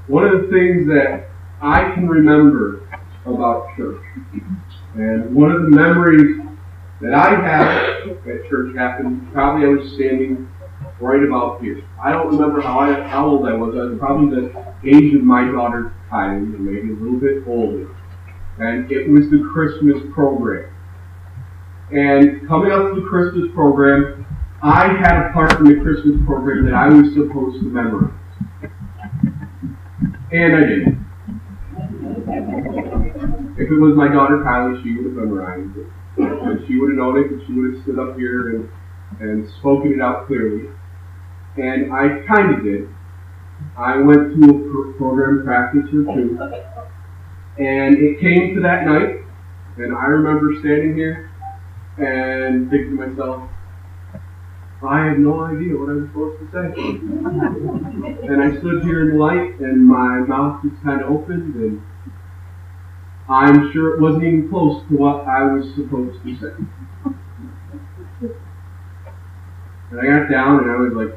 One of the things that I can remember about church, and one of the memories that I have at church happened, probably I was standing right about here. I don't remember how old I was. I was probably the age of my daughter Kylie, or maybe a little bit older. And it was the Christmas program. And coming up to the Christmas program, I had a part in the Christmas program that I was supposed to memorize. And I didn't. If it was my daughter Kylie, she would have memorized it. And she would have known it, and she would have stood up here and spoken it out clearly. And I kind of did. I went to a program practice or two. And it came to that night, and I remember standing here and thinking to myself, I have no idea what I'm supposed to say. And I stood here in the light, and my mouth was kind of opened, and I'm sure it wasn't even close to what I was supposed to say. And I got down, and I was like,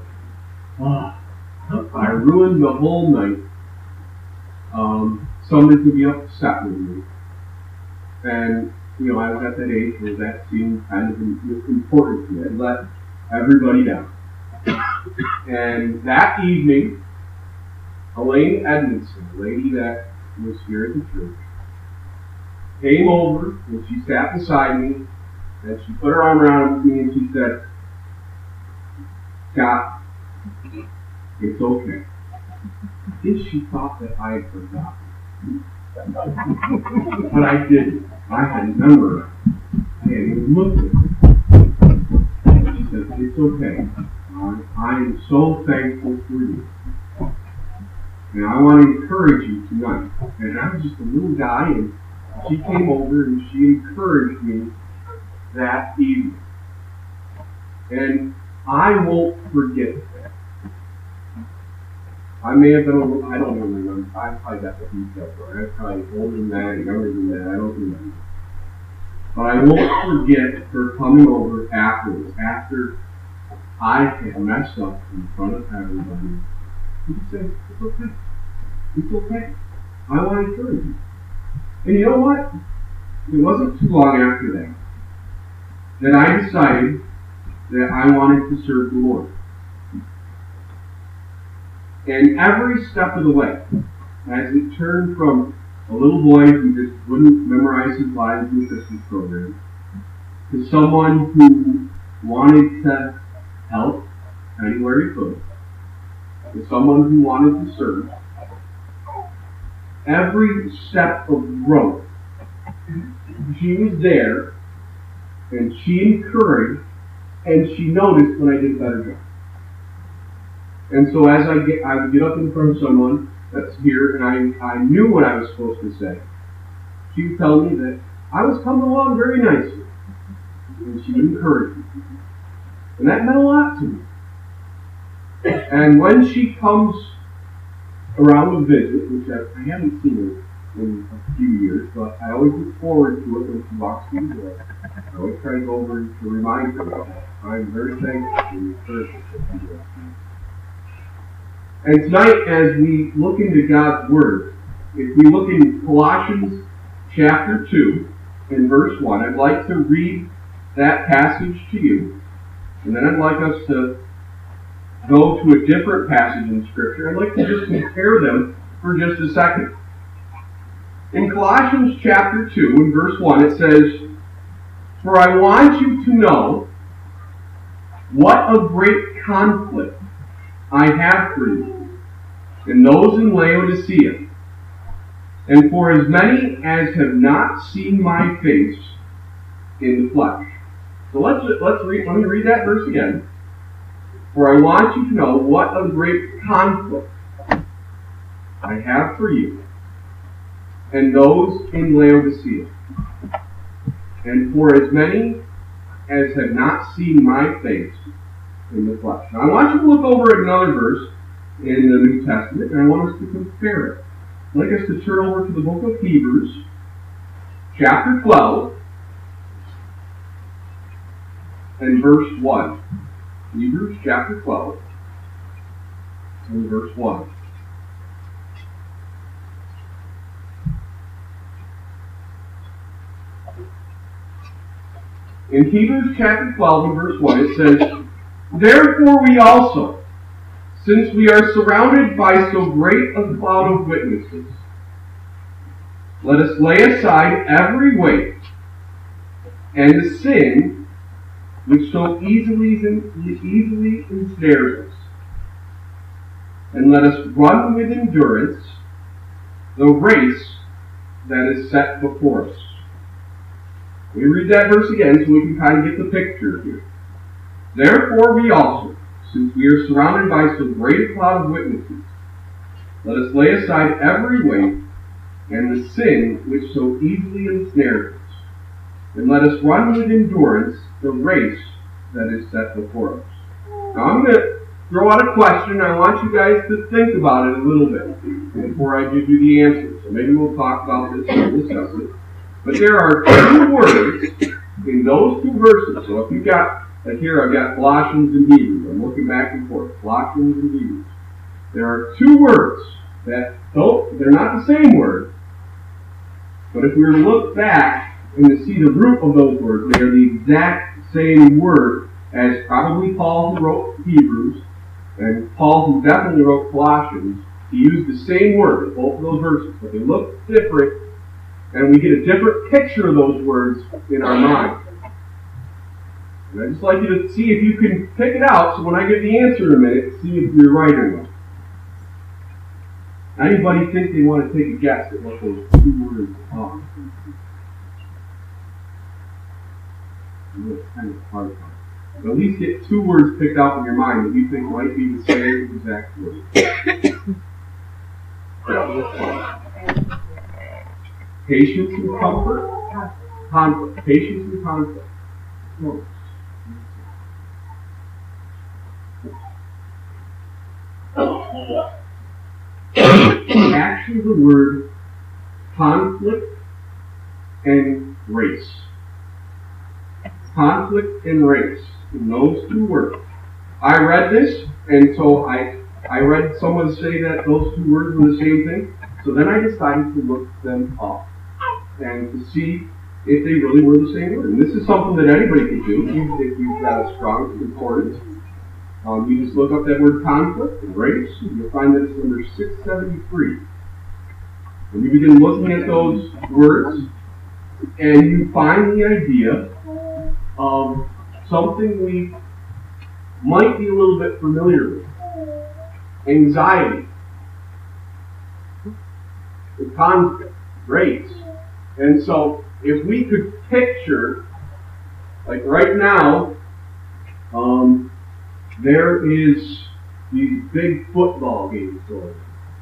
I ruined the whole night. Somebody could be upset with me. And, I was at that age where that seemed kind of important to me. I'd let everybody down. And that evening, Elaine Edmondson, a lady that was here at the church, came over and she sat beside me and she put her arm around me and she said, Scott, it's okay. I think she thought that I had forgotten. But I didn't. I had memorized. I hadn't even looked at it. She said, it's okay. I am so thankful for you. And I want to encourage you tonight. And I was just a little guy, and she came over and she encouraged me that evening. And I won't forget that. I may have been a little, I don't even remember. I probably got the details wrong. I was probably older than that, younger than that. I don't remember. But I won't forget her coming over afterwards, after I had messed up in front of everybody. She said, it's okay. It's okay. I want to encourage you. And you know what? It wasn't too long after that I decided that I wanted to serve the Lord. And every step of the way, as it turned from a little boy who just wouldn't memorize his lines in the Christmas program, to someone who wanted to help anywhere he could, to someone who wanted to serve, every step of growth, she was there, and she encouraged, and she noticed when I did a better job. And so as I would get up in front of someone that's here, and I knew what I was supposed to say, she would tell me that I was coming along very nicely. And she would encourage me. And that meant a lot to me. And when she comes around to visit, which I haven't seen her in a few years, but I always look forward to it when she walks through the door. I always try to go over to remind her of that. I'm very thankful for the encouragement that she does. And tonight, as we look into God's Word, if we look in Colossians chapter 2 and verse 1, I'd like to read that passage to you. And then I'd like us to go to a different passage in Scripture. I'd like to just compare them for just a second. In Colossians chapter 2 and verse 1, it says, For I want you to know what a great conflict I have for you and those in Laodicea, and for as many as have not seen my face in the flesh. So let me read that verse again. For I want you to know what a great conflict I have for you and those in Laodicea, and for as many as have not seen my face in the flesh. Now I want you to look over at another verse in the New Testament, and I want us to compare it. I'd like us to turn over to the book of Hebrews, chapter 12, and verse 1. Hebrews chapter 12, and verse 1. In Hebrews chapter 12 and verse 1 it says, "Therefore we also, since we are surrounded by so great a cloud of witnesses, let us lay aside every weight and the sin which so easily ensnares us, and let us run with endurance the race that is set before us." We read that verse again so we can kind of get the picture here. "Therefore we also, since we are surrounded by so great a cloud of witnesses, let us lay aside every weight and the sin which so easily ensnares us, and let us run with endurance the race that is set before us." Now I'm going to throw out a question. I want you guys to think about it a little bit before I give you the answer. So maybe we'll talk about this and discuss it. But there are two words in those two verses. So if you've got, like here I've got Colossians and Hebrews. I'm looking back and forth. Colossians and Hebrews. There are two words that they're not the same word. But if we were to look back and to see the root of those words, they are the exact same word as probably Paul who wrote Hebrews and Paul who definitely wrote Colossians. He used the same word in both of those verses, but they look different, and we get a different picture of those words in our mind. And I'd just like you to see if you can pick it out, so when I give the answer in a minute, see if you're right or not. Anybody think they want to take a guess at what those two words are? It's kind of hard. But at least get two words picked out in your mind that you think might be the same exact word. Patience and comfort. Conflict. Patience and conflict. No. Actually, the word conflict and race. Conflict and race. In those two words. I read this, and so I read someone say that those two words were the same thing. So then I decided to look them up and to see if they really were the same word. And this is something that anybody can do if you've got a strong concordance. You just look up that word conflict and race, and you'll find that it's number 673. And you begin looking at those words, and you find the idea of something we might be a little bit familiar with. Anxiety, the conflict, race. And so, if we could picture, like right now, there is these big football games going on.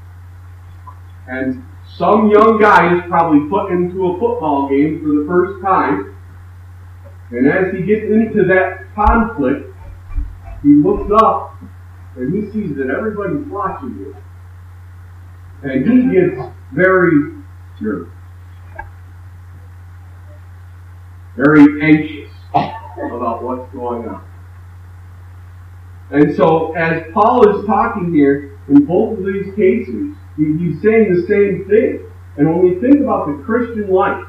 And some young guy is probably put into a football game for the first time. And as he gets into that conflict, he looks up and he sees that everybody's watching him. And he gets very nervous. Very anxious about what's going on. And so, as Paul is talking here, in both of these cases, he's saying the same thing. And when we think about the Christian life,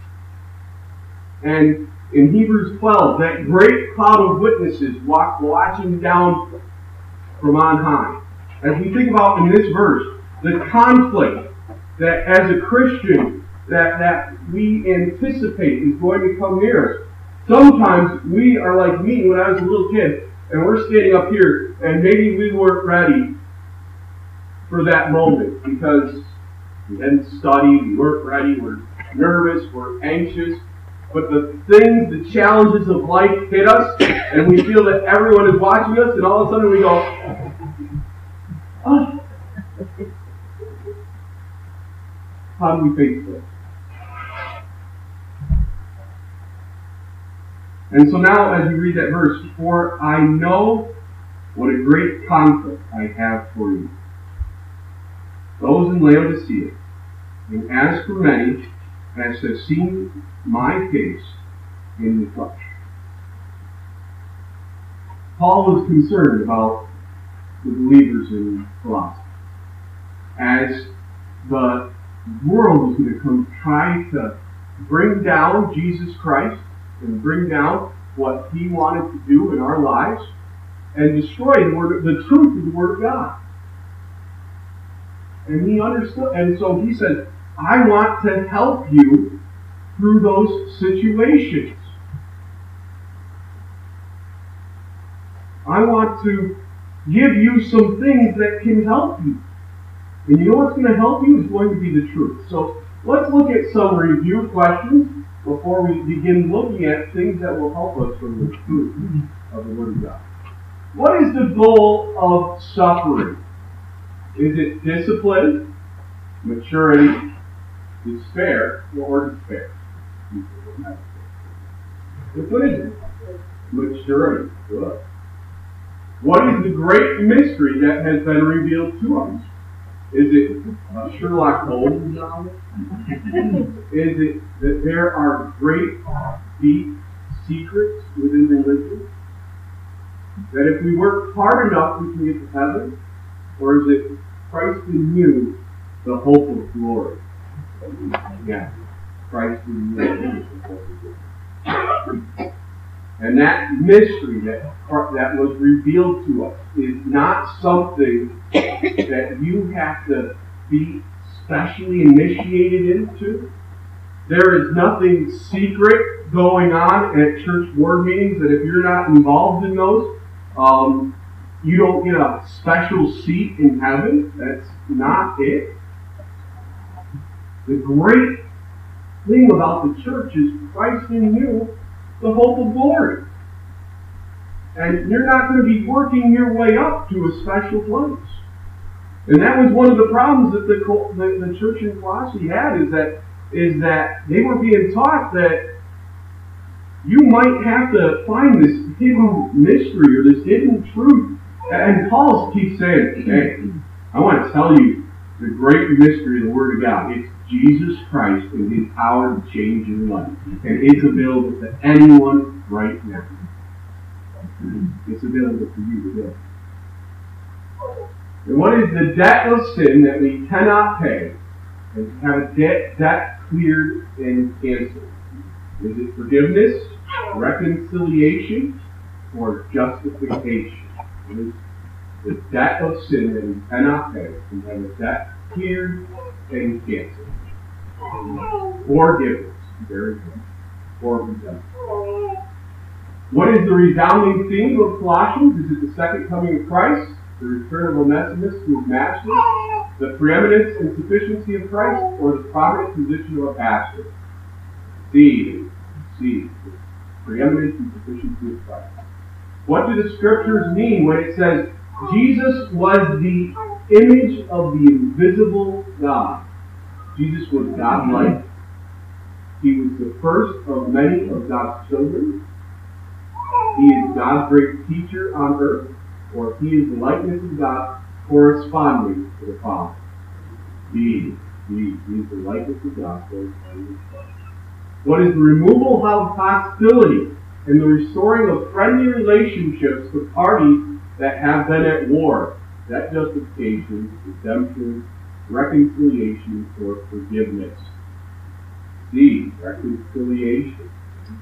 and in Hebrews 12, that great cloud of witnesses watching down from on high. As we think about in this verse, the conflict that as a Christian that we anticipate is going to come near us. Sometimes we are like me when I was a little kid, and we're standing up here, and maybe we weren't ready for that moment because we hadn't studied, we weren't ready, we're nervous, we're anxious. But the things, the challenges of life hit us, and we feel that everyone is watching us, and all of a sudden we go, oh. How do we face this? And so now, as we read that verse, "For I know what a great conflict I have for you, those in Laodicea, and as for many, as have seen my face in the flesh." Paul was concerned about the believers in Colossae. As the world was going to come try to bring down Jesus Christ, and bring down what he wanted to do in our lives and destroy the truth of the Word of God. And he understood, and so he said, I want to help you through those situations. I want to give you some things that can help you. And you know what's going to help you is going to be the truth. So let's look at some review questions before we begin looking at things that will help us from the truth of the Word of God. What is the goal of suffering? Is it discipline, maturity, despair, or despair? What is it? Maturity. Good. What is the great mystery that has been revealed to us? Is it Sherlock Holmes knowledge? Is it that there are great, deep secrets within religion? That if we work hard enough, we can get to heaven? Or is it Christ in you, the hope of glory? Yeah, Christ in you, the hope of glory. And that mystery that was revealed to us is not something that you have to be specially initiated into. There is nothing secret going on at church board meetings that if you're not involved in those, you don't get a special seat in heaven. That's not it. The great thing about the church is Christ in you, the hope of glory. And you're not going to be working your way up to a special place. And that was one of the problems that the church in Colossae had, is that they were being taught that you might have to find this hidden mystery or this hidden truth. And Paul keeps saying, hey, I want to tell you the great mystery of the Word of God. It's Jesus Christ and His power to change your life. And it's available to anyone right now. It's available for you today. And what is the debt of sin that we cannot pay and to have a debt cleared and canceled? Is it forgiveness, reconciliation, or justification? It is the debt of sin that we cannot pay and have a debt cleared and canceled. Forgiveness. Very good. Forgiveness. What is the resounding theme of Colossians? Is it the second coming of Christ, the return of Onesimus to his master, the preeminence and sufficiency of Christ, or the prominent position of a pastor? C. The preeminence and sufficiency of Christ. What do the scriptures mean when it says Jesus was the image of the invisible God? Jesus was God-like. He was the first of many of God's children. He is God's great teacher on earth, or He is the likeness of God corresponding to the Father. He is the likeness of God corresponding to the Father. What is the removal of hostility and the restoring of friendly relationships to parties that have been at war? That justification, redemption, reconciliation, or forgiveness. C. Reconciliation.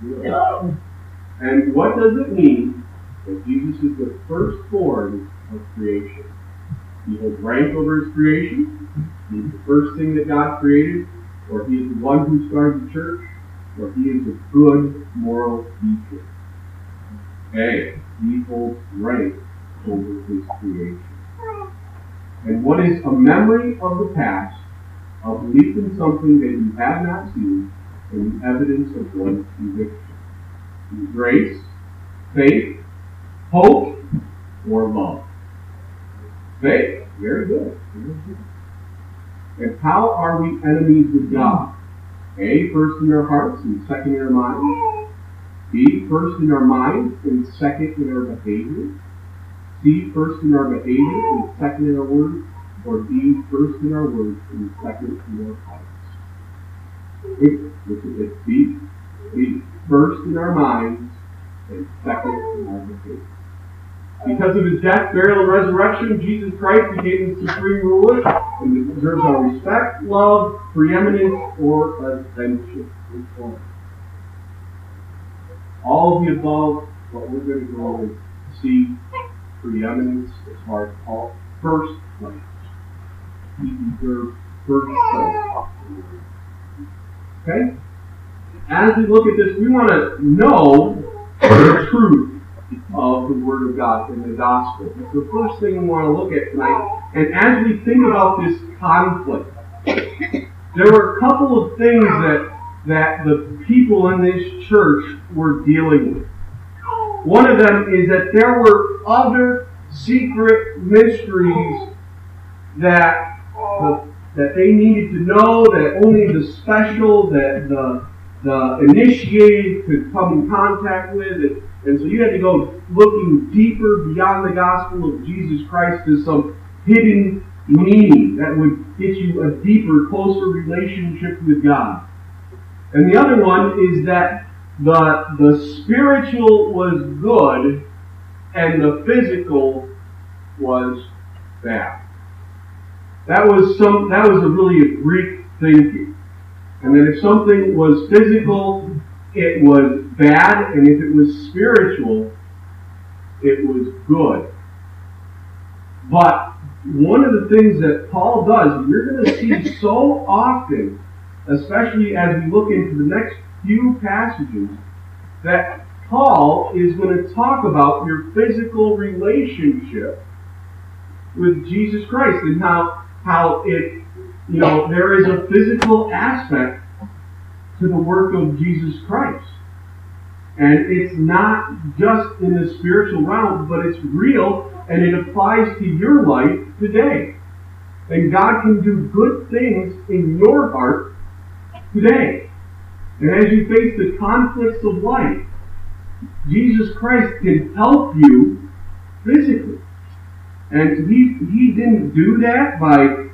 And what does it mean that Jesus is the firstborn of creation? He has rank over his creation. He is the first thing that God created, or he is the one who started the church, or he is a good moral teacher. A. He holds rank over his creation. And what is a memory of the past, a belief in something that you have not seen, and the evidence of one's conviction? Grace, faith, hope, or love? Faith. Very good. And how are we enemies with God? A, first in our hearts and second in our minds. B, first in our minds and second in our behavior. C, first in our behavior and second in our words. Or D, first in our words and second in our hearts. Look at this. B, first in our minds and second in our behavior. Because of his death, burial, and resurrection, Jesus Christ became the supreme ruler and deserves our respect, love, preeminence, or attention. all of the above, but we're going to go and see preeminence as far as Paul first place. He deserves first place. Okay? As we look at this, we want to know the truth of the Word of God in the Gospel. It's the first thing we want to look at tonight. And as we think about this conflict, there were a couple of things that the people in this church were dealing with. One of them is that there were other secret mysteries that they needed to know, that only the special, that the initiated could come in contact with. And so you had to go looking deeper beyond the gospel of Jesus Christ to some hidden meaning that would get you a deeper, closer relationship with God. And the other one is that the spiritual was good and the physical was bad. That was really a Greek thinking. And that if something was physical, it was bad, and if it was spiritual, it was good. But one of the things that Paul does, and you're going to see so often, especially as we look into the next few passages, that Paul is going to talk about your physical relationship with Jesus Christ and how it, there is a physical aspect to the work of Jesus Christ. And it's not just in the spiritual realm, but it's real, and it applies to your life today. And God can do good things in your heart today. And as you face the conflicts of life, Jesus Christ can help you physically. And he didn't do that by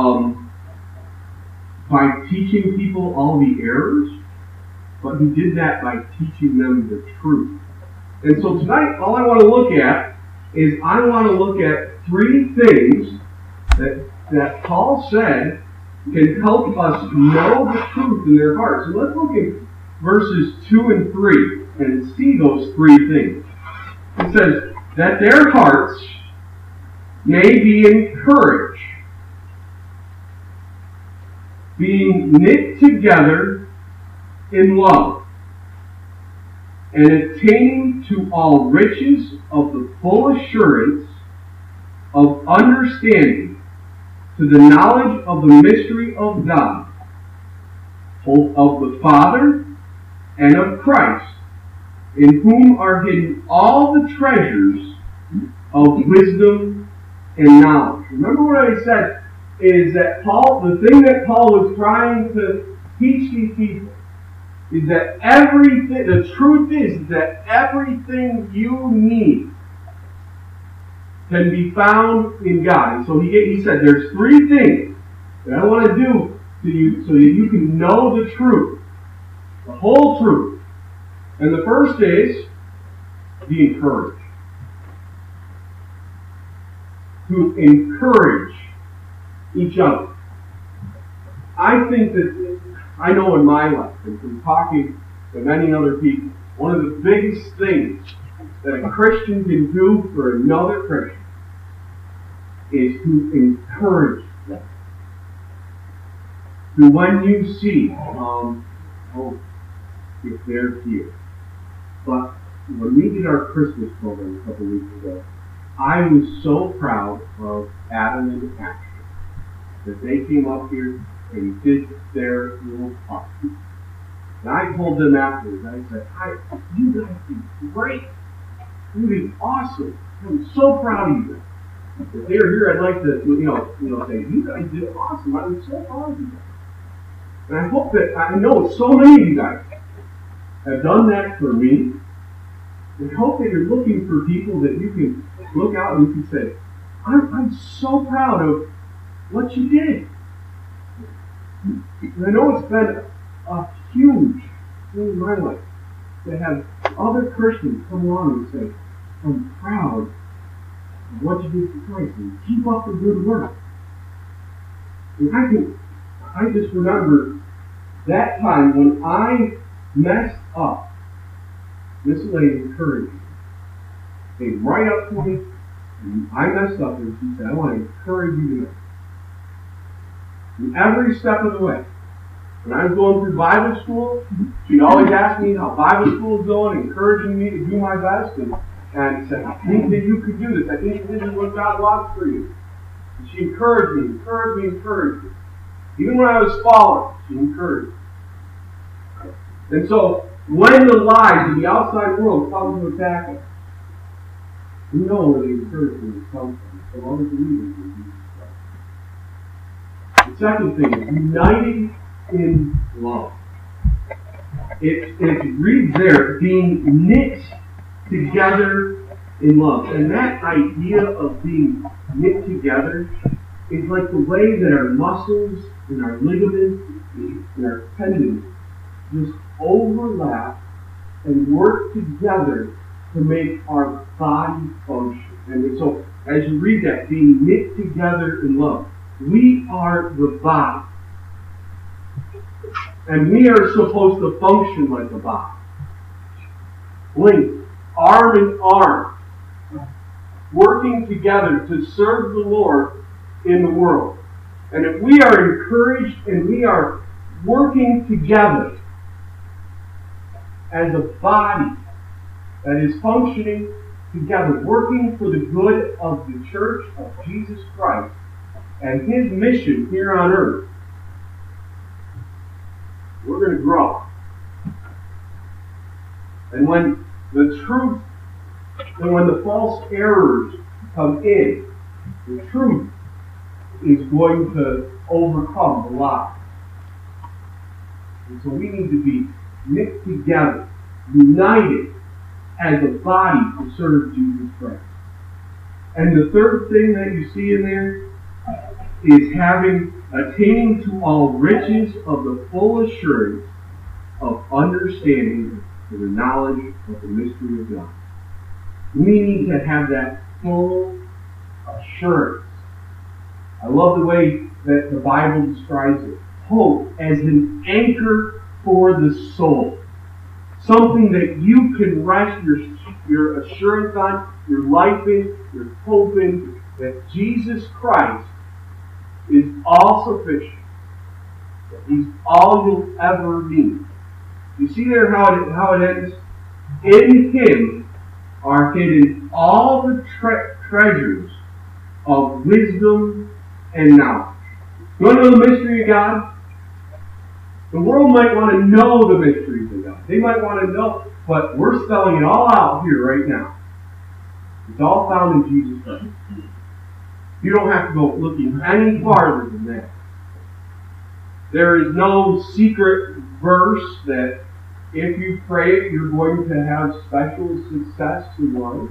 teaching people all the errors, but he did that by teaching them the truth. And so tonight, all I want to look at is I want to look at three things that Paul said can help us know the truth in their hearts. So let's look at verses 2 and 3 and see those three things. It says, that their hearts may be encouraged, being knit together in love, and attaining to all riches of the full assurance of understanding, to the knowledge of the mystery of God, both of the Father and of Christ, in whom are hidden all the treasures of wisdom and knowledge. Remember what I said is that the thing that Paul was trying to teach these people is that the truth is that everything you need can be found in God. And so he said, there's three things that I want to do to you so that you can know the truth, the whole truth. And the first is, be encouraged. To encourage each other. I think that, I know in my life, and from talking to many other people, one of the biggest things that a Christian can do for another Christian is to encourage them. To when you see, if they're here. But when we did our Christmas program a couple weeks ago, I was so proud of Adam and Ashley that they came up here and did their little part. And I told them afterwards, I said, you guys did great. You did awesome. I'm so proud of you. If they were here, I'd like to, say, you guys did awesome. I'm so proud of you guys. And I hope that, I know so many of you guys have done that for me. And I hope that you're looking for people that you can look out and you can say, I'm so proud of what you did. And I know it's been a huge thing in my life to have other Christians come along and say, I'm proud of what you did for Christ and keep up the good work. And I just remember that time when I messed up This lady encouraged me. Came right up to me, and I messed up, and she said, I want to encourage you tonight. And every step of the way. When I was going through Bible school, she'd always ask me how Bible school was going, encouraging me to do my best, and said, I think that you could do this. I think this is what God wants for you. And she encouraged me. Even when I was falling, she encouraged me. And so, when the lies of the outside world come to attack us, we know where the encouragement comes from. So long as believers in Jesus Christ. The second thing is united in love. It reads there, being knit together in love. And that idea of being knit together is like the way that our muscles and our ligaments and our tendons just overlap and work together to make our body function. And so, as you read that, being knit together in love, we are the body. And we are supposed to function like a body. Linked, arm in arm, working together to serve the Lord in the world. And if we are encouraged and we are working together as a body that is functioning together, working for the good of the church of Jesus Christ and His mission here on earth, we're going to grow. And when the truth and when the false errors come in, the truth is going to overcome the lie. And so we need to be knit together, united as a body to serve Jesus Christ. And the third thing that you see in there is attaining to all riches of the full assurance of understanding the knowledge of the mystery of God. We need to have that full assurance. I love the way that the Bible describes it. Hope as an anchor for the soul. Something that you can rest your assurance on, your life in, your hope in, that Jesus Christ is all sufficient. That He's all you'll ever need. You see there how it ends? In Him are hidden all the treasures of wisdom and knowledge. You want to know the mystery of God? The world might want to know the mysteries of God. They might want to know, but we're spelling it all out here right now. It's all found in Jesus Christ. You don't have to go looking any farther than that. There is no secret verse that if you pray it, you're going to have special success in life.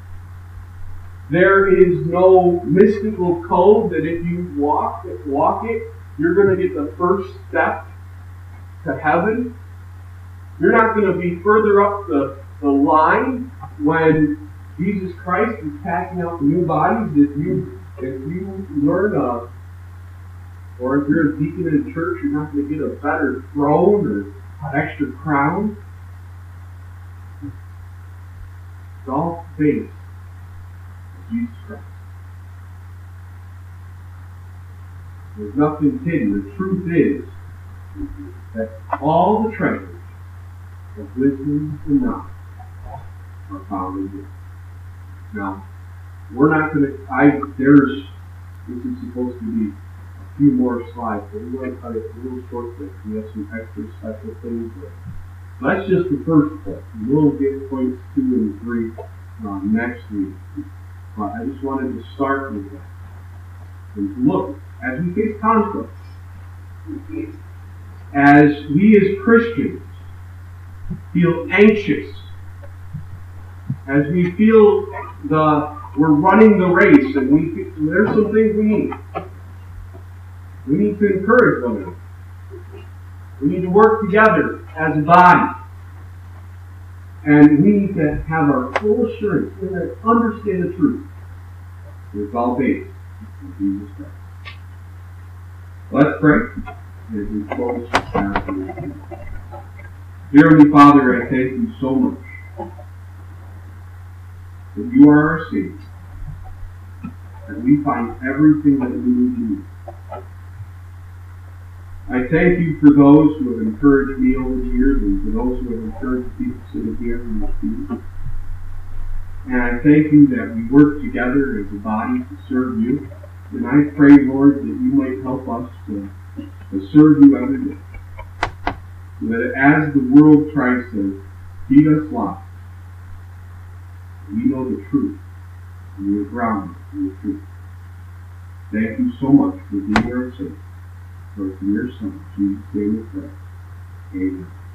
There is no mystical code that if you walk it, you're going to get the first step to heaven. You're not going to be further up the line when Jesus Christ is passing out the new bodies. If you learn or if you're a deacon in a church, you're not going to get a better throne or an extra crown. It's all based on Jesus Christ. There's nothing hidden. The truth is that all the treasures of wisdom and knowledge are found in Him. Now, we're not going to, this is supposed to be a few more slides, but we're going to cut it a little short bit. We have some extra special things there. So that's just the first point. We'll get points 2 and 3 next week. But I just wanted to start with that. And look, as we face conflicts, as we as Christians feel anxious, as we feel we're running the race, and there's some things we need. We need to encourage one another. We need to work together as a body. And we need to have our full assurance and understand the truth. It's all based on Jesus Christ. Let's pray. As we close this afternoon. Dear Heavenly Father, I thank You so much that you are our Savior, that we find everything that we need in you. I thank you for those who have encouraged me over the years and for those who have encouraged people sitting here in this pew. And I thank you that we work together as a body to serve you. And I pray, Lord, that you might help us to serve you every day. So that as the world tries to feed us lies, we know the truth. And we are grounded in the truth. Thank you so much for being our Savior. For your Son, Jesus' name we pray. Amen.